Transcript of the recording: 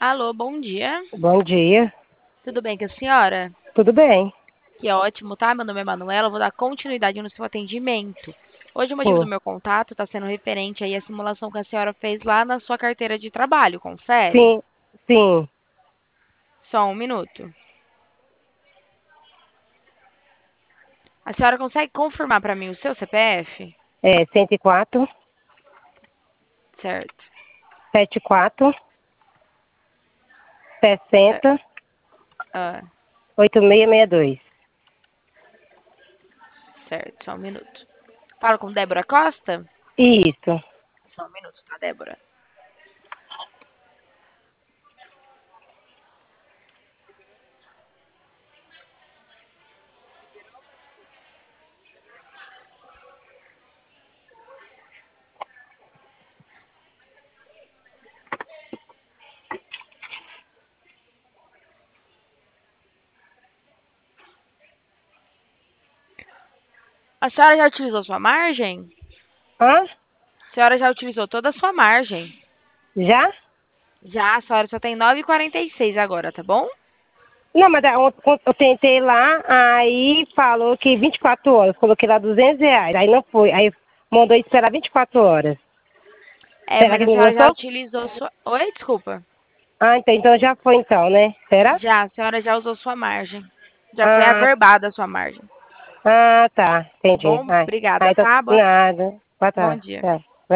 Alô, bom dia. Bom dia. Tudo bem com a senhora? Tudo bem? Que ótimo, tá? Meu nome é Manuela, vou dar continuidade no seu atendimento. Hoje o motivo do Sim. meu contato está sendo referente aí à simulação que a senhora fez lá na sua carteira de trabalho, confere? Sim, sim. Só um minuto. A senhora consegue confirmar para mim o seu CPF? É 104, Certo. 74, Cer- 60, ah, 8662. certo, só um minuto. Falo com Débora Costa? Isso. Só um minuto, tá, Débora? A senhora já utilizou sua margem? Hã? A senhora já utilizou toda a sua margem? Já? Já, a senhora só tem 9,46 agora, tá bom? Não, mas ontem eu tentei lá, aí falou que 24 horas. Coloquei lá R$ 200. Aí não foi. Aí mandou esperar 24 horas. É, Será mas que a não senhora já gostou? utilizou sua. Oi, desculpa. Ah, então já foi então, né? Será? Já, a senhora já usou sua margem. Já foi Ah, averbada a sua margem. ah, tá. Tá Entendi. bom? Ai, Obrigada, então, tá? nada. Boa Bom tarde. dia. Tchau.